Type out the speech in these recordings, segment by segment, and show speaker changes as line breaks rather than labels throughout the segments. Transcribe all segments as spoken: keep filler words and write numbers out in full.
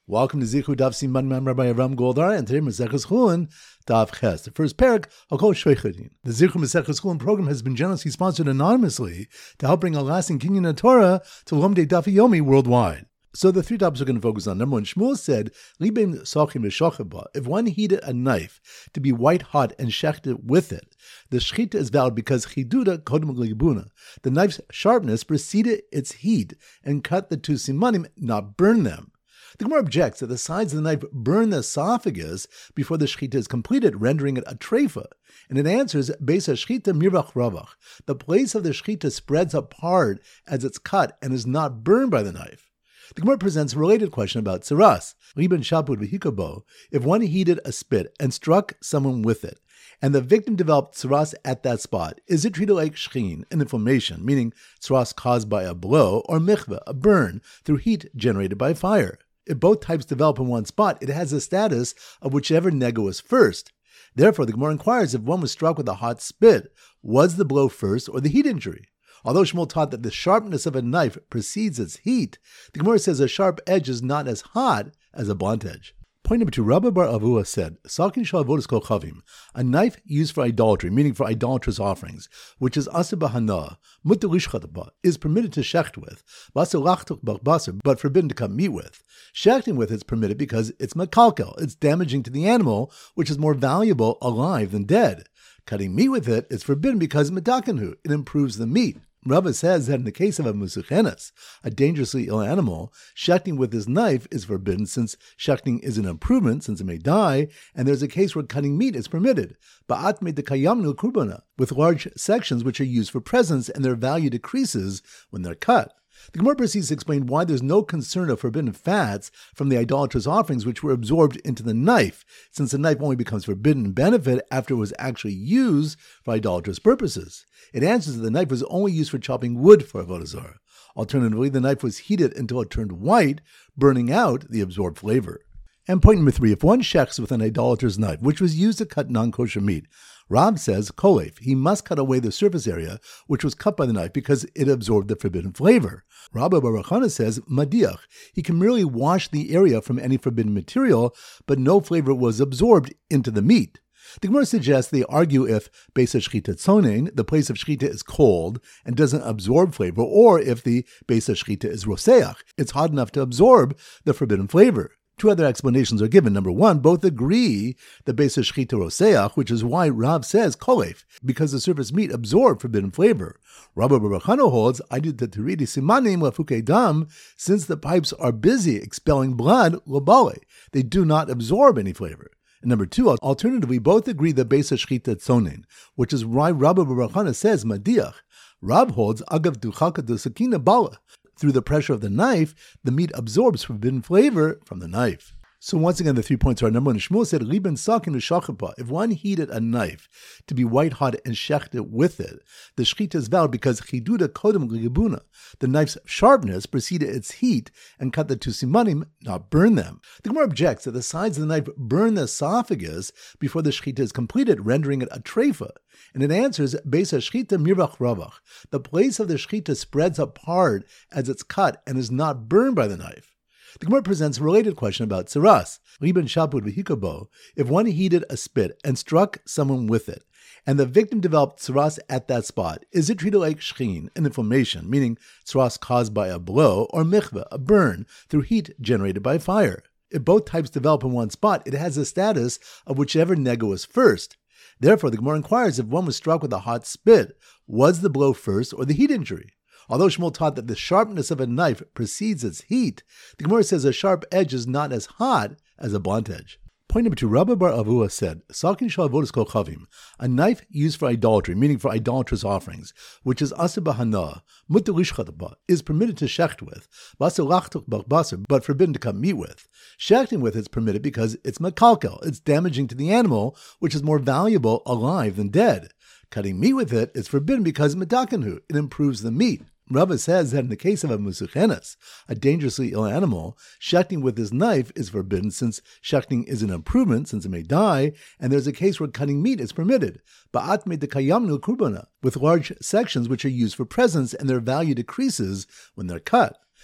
Welcome to Zichu Daf Siman Man Rabbi Aram Goldar, and today Maseches Chulin Daf Ches. The first parak, Hakol Shveichadin. The Zichu Maseches Chulin program has been generously sponsored anonymously to help bring a lasting kinyan of Torah to Lomdei Daf Yomi worldwide. So the three topics we're going to focus on. Number one, Shmuel said, Libim Sachim V'Shacheba. If one heated a knife to be white hot and shechted with it, the shechita is valid because chiduda kodem libuna. The knife's sharpness preceded its heat and cut the two simanim, not burn them. The Gemara objects that the sides of the knife burn the esophagus before the shechita is completed, rendering it a treifa. And it answers, Beis HaShechita mirvach ravach. The place of the shechita spreads apart as it's cut and is not burned by the knife. The Gemara presents a related question about tsaras. Liban shapud v'hikabo. If one heated a spit and struck someone with it, and the victim developed tsaras at that spot, is it treated like shchin, an inflammation, meaning tsaras caused by a blow, or michvah, a burn, through heat generated by fire? If both types develop in one spot, it has the status of whichever nega was first. Therefore, the Gemara inquires if one was struck with a hot spit, was the blow first or the heat injury? Although Shmuel taught that the sharpness of a knife precedes its heat, the Gemara says a sharp edge is not as hot as a blunt edge. Point number two, Rabbi Bar Avua said, Sakin shalavodis kol chavim, a knife used for idolatry, meaning for idolatrous offerings, which is asa b'hana, mutar lishchatba, is permitted to shecht with, v'asa lachtuk b'chbasar, but forbidden to cut meat with. Shechting with is permitted because it's makalkel, it's damaging to the animal, which is more valuable alive than dead. Cutting meat with it is forbidden because medakanhu, it improves the meat. Rava says that in the case of a musuchenes, a dangerously ill animal, shechting with his knife is forbidden since shechting is an improvement, since it may die, and there's a case where cutting meat is permitted. Ba'at me dekayamnu kurbana, with large sections which are used for presents and their value decreases when they're cut. The Gemara proceeds to explain why there's no concern of forbidden fats from the idolatrous offerings which were absorbed into the knife, since the knife only becomes forbidden benefit after it was actually used for idolatrous purposes. It answers that the knife was only used for chopping wood for avodah zarah. Alternatively, the knife was heated until it turned white, burning out the absorbed flavor. And point number three, if one shechs with an idolatrous knife, which was used to cut non-kosher meat, Rab says, kolef, he must cut away the surface area which was cut by the knife because it absorbed the forbidden flavor. Rabbi Baruch Hana says, madiach, he can merely wash the area from any forbidden material, but no flavor was absorbed into the meat. The Gemara suggests they argue if Beis HaShechita tzonein, the place of shechita is cold and doesn't absorb flavor, or if the Beis HaShechita is roseach, it's hot enough to absorb the forbidden flavor. Two other explanations are given. Number one, both agree that Beis HaShechita roseach, which is why Rav says kolef, because the surface meat absorbed forbidden flavor. Rabbi Baruch Hana holds, I did the teridi simanim lafukei dam, since the pipes are busy expelling blood, lobale, they do not absorb any flavor. And number two, alternatively, both agree that Beis HaShechita tzonein, which is why Rabbi Baruch Hana says madiach. Rav holds agav duchalka de sakina bala. Through the pressure of the knife, the meat absorbs forbidden flavor from the knife. So once again, the three points are: number one, Shmuel said, Liban sakin v'shachapa. If one heated a knife to be white hot and shechted with it, the shechita is valid because chiduda kodem libuna. The knife's sharpness preceded its heat and cut the two simanim, not burn them. The Gemara objects that the sides of the knife burn the esophagus before the shechita is completed, rendering it a treifa. And it answers, Beis HaShechita mirvach ravach. The place of the shechita spreads apart as it's cut and is not burned by the knife. The Gemara presents a related question about tsaras. Liban shapud v'hikabo. If one heated a spit and struck someone with it, and the victim developed tsaras at that spot, is it treated like shchin, an inflammation, meaning tsaras caused by a blow, or michvah, a burn, through heat generated by fire? If both types develop in one spot, it has the status of whichever nega was first. Therefore, the Gemara inquires if one was struck with a hot spit, was the blow first or the heat injury? Although Shmuel taught that the sharpness of a knife precedes its heat, the Gemara says a sharp edge is not as hot as a blunt edge. Point number two, Rabbi Bar Avua said, Sakin shalavodis kol chavim, a knife used for idolatry, meaning for idolatrous offerings, which is asa b'hana, mutar lishchatba, is permitted to shecht with, v'asa lachtuk b'chbasar, but forbidden to cut meat with. Shechting with is permitted because it's makalkel, it's damaging to the animal, which is more valuable alive than dead. Cutting meat with it is forbidden because medakanhu, it improves the meat. Rava says that in the case of a musuchenes, a dangerously ill animal, shechting with his knife is forbidden since shechting is an improvement, since it may die, and there's a case where cutting meat is permitted. Ba'at me dekayamnu kurbana, with large sections which are used for presents and their value decreases when they're cut.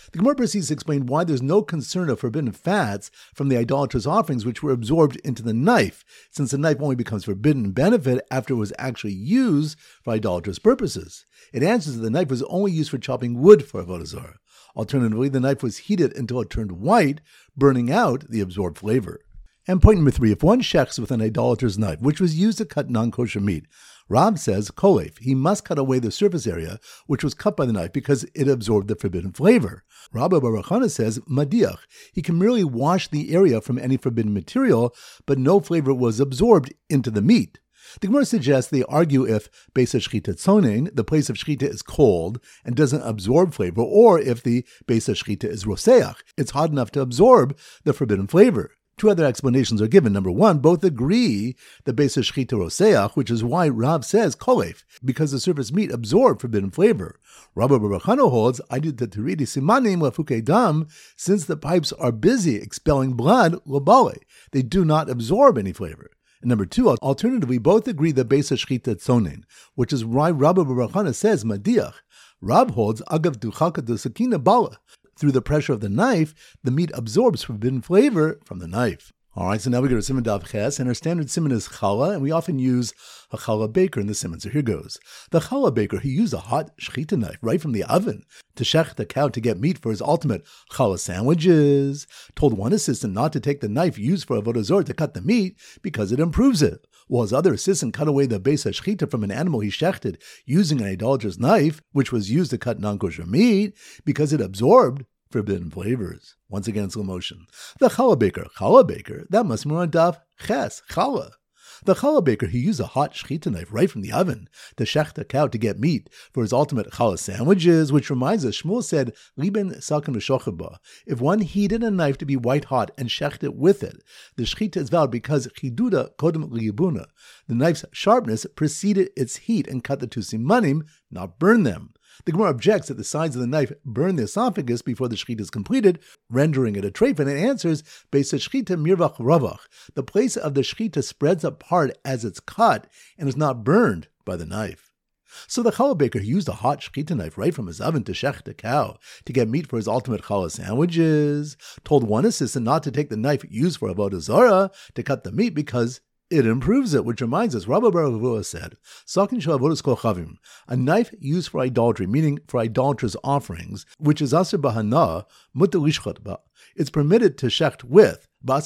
The Gemara proceeds to explain why there's no concern of forbidden fats from the idolatrous offerings which were absorbed into the knife, since the knife only becomes forbidden benefit after it was actually used for idolatrous purposes. It answers that the knife was only used for chopping wood for Avodah Zarah. Alternatively, the knife was heated until it turned white, burning out the absorbed flavor. And point number three, if one shechs with an idolatrous knife, which was used to cut non-kosher meat, Rab says, kolef, he must cut away the surface area which was cut by the knife because it absorbed the forbidden flavor. Rabbi Bar Chana says, madiach, he can merely wash the area from any forbidden material, but no flavor was absorbed into the meat. The Gemara suggests they argue if Beis HaShchita Tzonein, the place of Shchita, is cold and doesn't absorb flavor, or if the Beis HaShchita is Roseach, it's hot enough to absorb the forbidden flavor. Two other explanations are given. Number one, both agree that Beis HaShchita Roseach, which is why Rav says kolef, because the surface meat absorbed forbidden flavor. Rabbi Bar Chana holds, I did the Teridi Simanim Lafuke Dam, since the pipes are busy expelling blood, Labale, they do not absorb any flavor. And number two, alternatively, both agree that Beis HaShchita Tzonein, which is why Rabbi Bar Chana says madiach. Rab holds agav duchaka de sakina bala. Through the pressure of the knife, the meat absorbs forbidden flavor from the knife. All right, so now we go to Siman Daf Ches, and our standard Siman is challah, and we often use a challah baker in the Siman. So here goes. The challah baker, he used a hot shechita knife right from the oven to shech the cow to get meat for his ultimate challah sandwiches, told one assistant not to take the knife used for avodah zarah to cut the meat because it improves it, while his other assistant cut away the beis hashchita from an animal he shechted using an idolatrous knife, which was used to cut non-kosher meat because it absorbed forbidden flavors. Once again in slow motion. The challah baker, challah baker, that must be on Daf Ches, challah. The challah baker, he used a hot shechita knife right from the oven to shech the cow to get meat for his ultimate challah sandwiches, which reminds us, Shmuel said, Liben sakin v'shochaba. If one heated a knife to be white hot and shecht it with it, the shechita is valid because chiduda kodem liyibuna. The knife's sharpness preceded its heat and cut the two simanim, not burn them. The Gemara objects that the sides of the knife burn the esophagus before the shechita is completed, rendering it a treif, and it answers, Beis HaShchita mirvach ravach. The place of the shechita spreads apart as it's cut and is not burned by the knife. So the challah baker used a hot shechita knife right from his oven to shech the cow to get meat for his ultimate challah sandwiches, told one assistant not to take the knife used for avodah zarah to cut the meat because it improves it, which reminds us, Rabbi Bar Chana said, Sakin shel avodas kol chavim, a knife used for idolatry, meaning for idolatrous offerings, which is aser bahana, mutar lishchat ba. It's permitted to shecht with, but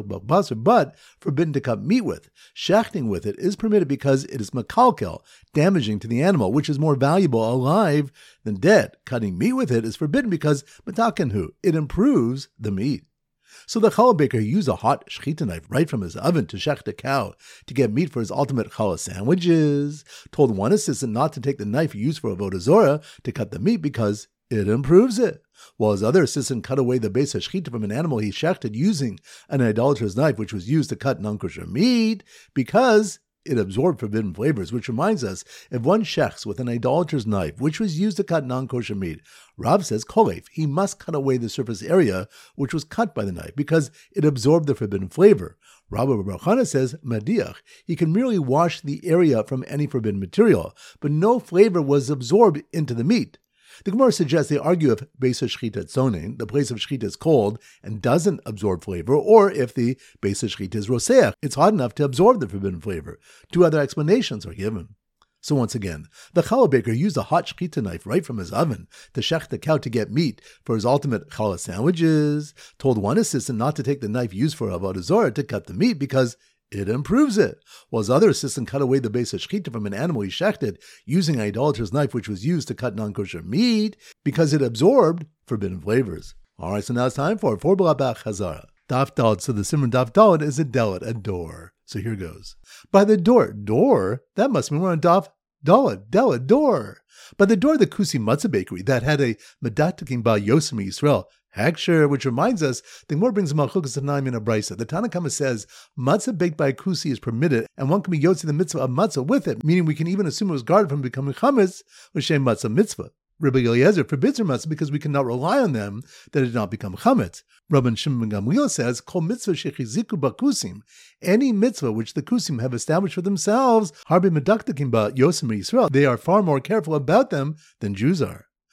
forbidden to cut meat with. Shechting with it is permitted because it is makalkel, damaging to the animal, which is more valuable alive than dead. Cutting meat with it is forbidden because matakenhu, it improves the meat. So the challah baker used a hot shechita knife right from his oven to shech the cow to get meat for his ultimate challah sandwiches, told one assistant not to take the knife used for avodah zarah to cut the meat because it improves it, while his other assistant cut away the beis hashchita from an animal he shechted using an idolatrous knife which was used to cut non-kosher meat because it absorbed forbidden flavors, which reminds us, if one shechs with an idolatrous knife, which was used to cut non-kosher meat, Rav says, kolef, he must cut away the surface area which was cut by the knife, because it absorbed the forbidden flavor. Rabbi Bar Chana says, madiach, he can merely wash the area from any forbidden material, but no flavor was absorbed into the meat. The Gemara suggests they argue if Beis HaShchita Tzonein, the place of shechita, is cold and doesn't absorb flavor, or if the Beis HaShchita is roseach, it's hot enough to absorb the forbidden flavor. Two other explanations are given. So once again, the challah baker used a hot shechita knife right from his oven to shech the cow to get meat for his ultimate challah sandwiches, told one assistant not to take the knife used for avodah zarah to cut the meat because it improves it, while his other assistant cut away the beis hashchita from an animal he shechted using an idolatrous knife which was used to cut non-kosher meat because it absorbed forbidden flavors. All right, so now it's time for four B'Labach Chazara. Daf Daled, so the Simon Daf Daled is a delit, a door. So here goes. By the door, door? That must mean we're on Daf Daled, delit, door. By the door of the Kusi Matzah Bakery that had a Medatakim Ba Yosem Yisrael Haksher, which reminds us, the Gemara brings Malchukas Tanaim in a brisa. The Tanna Kama says matzah baked by a kusi is permitted, and one can be yotzi the mitzvah of matzah with it, meaning we can even assume it was guarded from becoming chametz with shem matzah mitzvah. Rabbi Eliezer forbids her matzah because we cannot rely on them that it did not become chametz. Rabban Shimon ben Gamliel says, Kol mitzvah shechiziku bakusim, any mitzvah which the kusim have established for themselves, harbe medaktakim ba yosem Yisrael, they are far more careful about them than Jews are.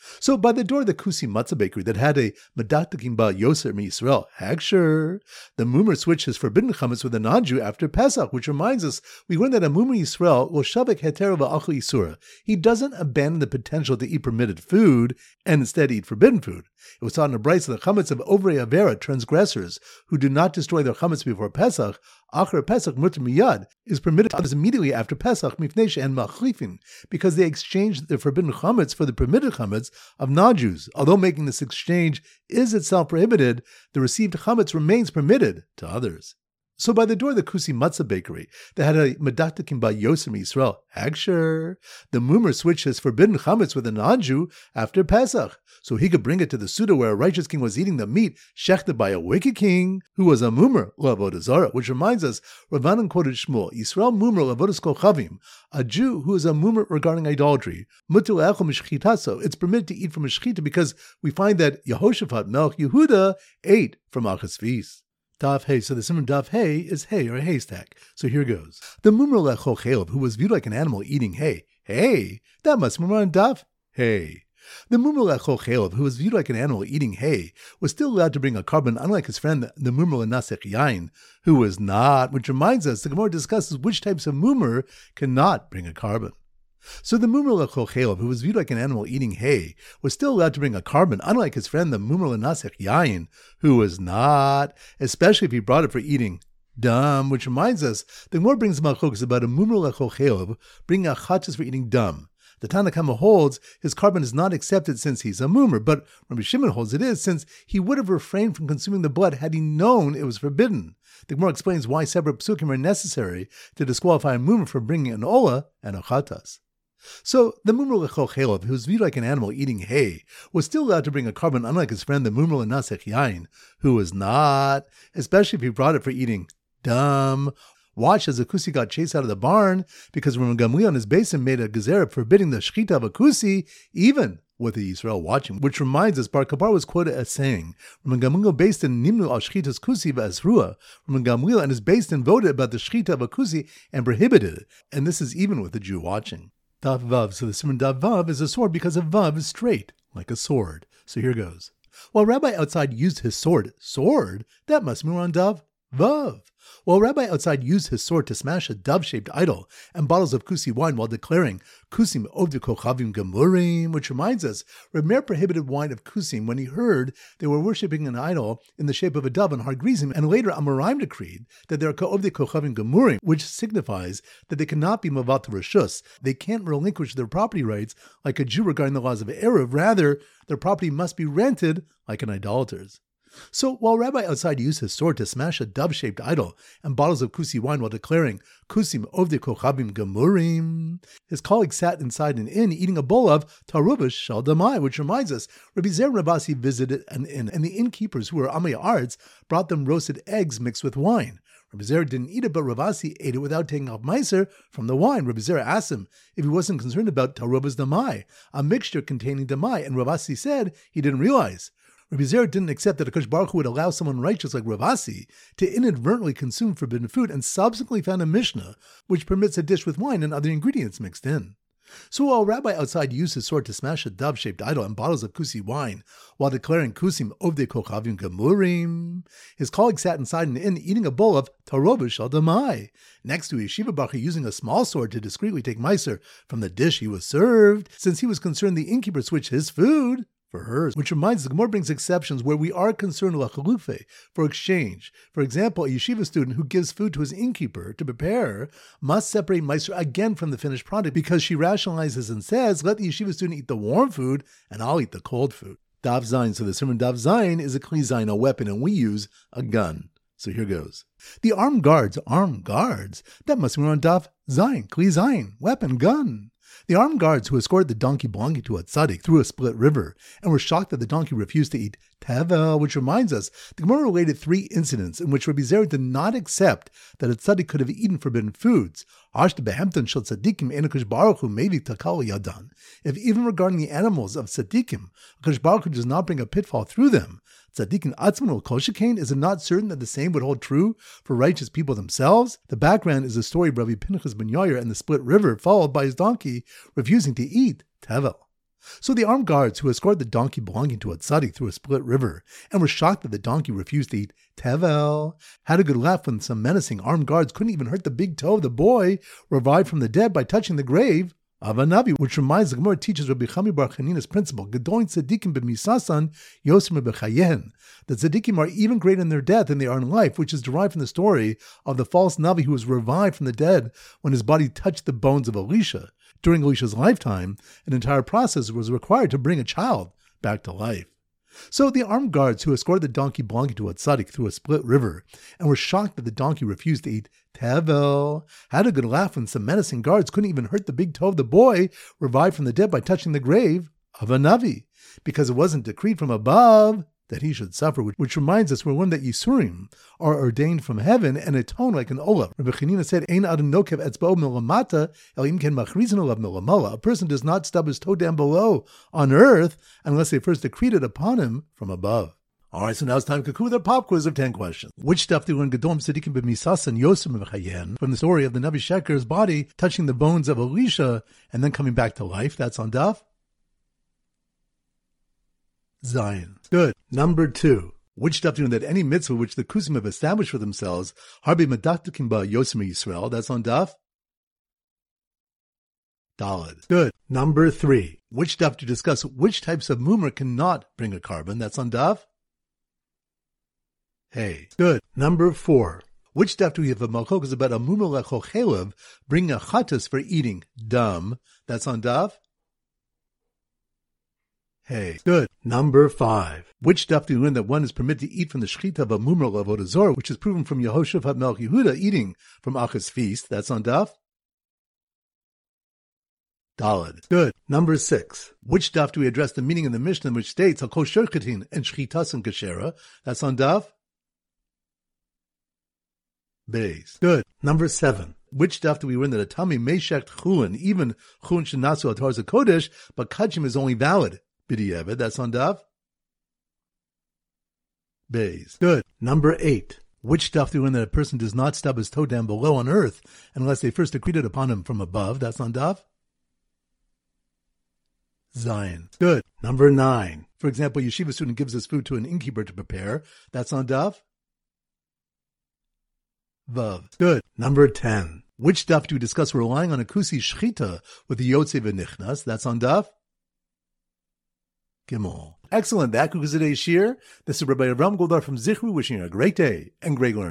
So by the door of the Kusi Matzah bakery that had a Medaktakim Ba Yoser Mi Yisrael Hagshur, the Mumer switched his forbidden chametz with a non-Jew after Pesach, which reminds us, we learned that a Mumer Yisrael will shavek heter v'achal Yisura. He doesn't abandon the potential to eat permitted food and instead eat forbidden food. It was taught in the Brayso that the chametz of Ovrei Avera, transgressors, who do not destroy their chametz before Pesach, Achar Pesach muter miyad, is permitted to others immediately after Pesach, mifnei she'en machlifin, because they exchanged the forbidden chametz for the permitted chametz of non-Jews. Although making this exchange is itself prohibited, the received chametz remains permitted to others. So by the door of the Kusi Matzah bakery, they had a Medaktakim Ba Yoser Mi Yisrael Hagshur. The Mumer switched his forbidden chametz with a non-Jew after Pesach, so he could bring it to the Suda where a righteous king was eating the meat shechted by a wicked king who was a Mumer L'Avodah Zarah, which reminds us, Ravanan quoted Shmuel, Yisrael Mumer L'Avodas Kol Chavim, a Jew who is a Mumer regarding idolatry. Muter Le'echol Mishchitaso, it's permitted to eat from a shechita because we find that Yehoshaphat Melech Yehuda ate from Achas Feast. Daf Hey, so the Simon Daf Hey is hay or a haystack. So here goes. The Mumer Lechol Chalev, who was viewed like an animal eating hay. Hay? That must be on Daf Hey. The Mumer Lechol Chalev, who was viewed like an animal eating hay, was still allowed to bring a carbon, unlike his friend, the Mumer Lenasech Yain, who was not, which reminds us the Gemara discusses which types of Mumer cannot bring a carbon. So the Mumer Lechol Chalev, who was viewed like an animal eating hay, was still allowed to bring a carbon, unlike his friend the Mumer Lenasech Yain, who was not, especially if he brought it for eating dam, which reminds us, the Gemara brings Malchokas about a Mumer Lechol Chalev bringing a chatas for eating dam. The Tanna Kama holds his carbon is not accepted since he's a Mumer, but Rabbi Shimon holds it is, since he would have refrained from consuming the blood had he known it was forbidden. The Gemara explains why separate psukim are necessary to disqualify a Mumer for bringing an ola and a chatas. So the Mumer Lechol Chalev, who was viewed like an animal eating hay, was still allowed to bring a carbon, unlike his friend the Mumer Lenasech Yain, who was not, especially if he brought it for eating dam. Watch as a kusi got chased out of the barn because Rabban Gamliel on his basin made a gezerah forbidding the shechita of a kusi, even with the Yisrael watching. Which reminds us, Bar Kabar was quoted as saying, Rabban Gamliel based in Nimnu al shchitas kusi v'azrua. Rabban Gamliel and his basin voted about the shechita of a kusi and prohibited it, and this is even with the Jew watching. Dav Vav, so the Simon Dav Vav is a sword because a Vav is straight, like a sword. So here goes. While Rabbi outside used his sword, sword, that must be on Dav Vav. While Rabbi outside used his sword to smash a dove-shaped idol and bottles of kusi wine while declaring kusim ovdi kochavim gemurim, which reminds us, Reb Meir prohibited wine of kusim when he heard they were worshipping an idol in the shape of a dove on Har Grizim, and later Amoraim decreed that they are ovdi kochavim gemurim, which signifies that they cannot be mavat reshus. They can't relinquish their property rights like a Jew regarding the laws of Erev. Rather, their property must be rented like an idolater's. So while Rabbi outside used his sword to smash a dove-shaped idol and bottles of kusi wine while declaring kusim ovdi kochavim gemurim, his colleague sat inside an inn eating a bowl of taruvish shal damai, which reminds us, Rabbi Zer and Rabasi visited an inn, and the innkeepers, who were Amei Ards, brought them roasted eggs mixed with wine. Rabbi Zer didn't eat it, but Ravasi ate it without taking off meiser from the wine. Rabbi Zer asked him if he wasn't concerned about taruvas damai, a mixture containing damai, and Ravasi said he didn't realize. Rabbi Zer didn't accept that HaKadosh Baruch Hu would allow someone righteous like Ravasi to inadvertently consume forbidden food, and subsequently found a Mishnah which permits a dish with wine and other ingredients mixed in. So while Rabbi outside used his sword to smash a dove-shaped idol and bottles of kusi wine while declaring kusim ovdei kochavim gemurim, his colleague sat inside an inn eating a bowl of tarovish shal damai, next to Yeshiva Baruch using a small sword to discreetly take meiser from the dish he was served, since he was concerned the innkeeper switched his food for hers, which reminds us, the Gemara brings exceptions where we are concerned lachalufe, for exchange. For example, a yeshiva student who gives food to his innkeeper to prepare must separate meiser again from the finished product because she rationalizes and says, let the yeshiva student eat the warm food and I'll eat the cold food. Dav Zayin, so the sermon Dav Zayin is a kli zayin, a weapon, and we use a gun. So here goes. The armed guards, armed guards, that must be on Dav Zayin, kli zayin, weapon, gun. The armed guards who escorted the donkey belonging to a tzaddik through a split river and were shocked that the donkey refused to eat tevel, which reminds us, the Gemara related three incidents in which Rabbi Zer did not accept that a tzaddik could have eaten forbidden foods. If even regarding the animals of tzaddikim, HaKadosh Baruch Hu does not bring a pitfall through them, tzaddikim atzman kol shekain, is it not certain that the same would hold true for righteous people themselves? The background is the story of Rabbi Pinchas ben Yair and the split river, followed by his donkey refusing to eat tevel. So the armed guards who escorted the donkey belonging to a tzaddik through a split river and were shocked that the donkey refused to eat tevel had a good laugh when some menacing armed guards couldn't even hurt the big toe of the boy revived from the dead by touching the grave of a Navi, which reminds the Gemara teaches Rabbi Chami Bar Chanina's principle, Gedoin tzaddikim b'misasan yosim b'chayein. The tzaddikim are even greater in their death than they are in life, which is derived from the story of the false Navi who was revived from the dead when his body touched the bones of Elisha. During Elisha's lifetime, an entire process was required to bring a child back to life. So the armed guards who escorted the donkey belonging to a tzaddik through a split river and were shocked that the donkey refused to eat tevel had a good laugh when some menacing guards couldn't even hurt the big toe of the boy revived from the dead by touching the grave of a Navi, because it wasn't decreed from above that he should suffer, which, which reminds us we learned that Yisurim are ordained from heaven and atone like an olav. Rabbi Chanina said, Ein adam nokev etzba'o milamata el im ken machrizin olav milamala. A person does not stub his toe down below on earth unless they first decreed it upon him from above. All right, so now it's time to conclude our pop quiz of ten questions. Which stuff do we learn Gedom Tzadikim b'Misasan Yosim b'Chayen from the story of the Navi Sheker's body touching the bones of Elisha and then coming back to life? That's on Daf Zion. Good. Number two. Which stuff do you know that any mitzvah which the Kusim have established for themselves, Harbi Madaktakim ba Yosim Yisrael? That's on Daf Daled. Good. Number three. Which stuff do you discuss which types of mummer cannot bring a carbon? That's on Daf Hey. Good. Number four. Which stuff do we have a malchok about a mummer lechochelev bringing a chatas for eating dumb? That's on Daf Hey. Good. Number five. Which stuff do you learn that one is permitted to eat from the shechita of a mummer avodah zorah, which is proven from Yehoshaphat Melech Yehuda eating from Achas feast? That's on Daf Daled. Good. Number six. Which stuff do we address the meaning in the Mishnah which states Hakol Shorchetin and Shchitas and Kashera? That's on Daf Beis. Good. Number seven. Which stuff do we learn that a Tami may shecht chulin, even chulin shenasu al Tarza Kodesh, but kachim is only valid? B'diavad. That's on Daf Beis. Good. Number eight. Which stuff do we learn that a person does not stub his toe down below on earth unless they first decreed it upon him from above? That's on Daf Zion. Good. Number nine. For example, yeshiva student gives his food to an innkeeper to prepare. That's on Daf Vav. Good. Number ten. Which stuff do we discuss relying on a kusi shchita with the yotze v'nichnas? That's on Daf Gimel. Excellent. That concludes today's shir. This is Rabbi Avram Goldar from Zichru wishing you a great day and great learning.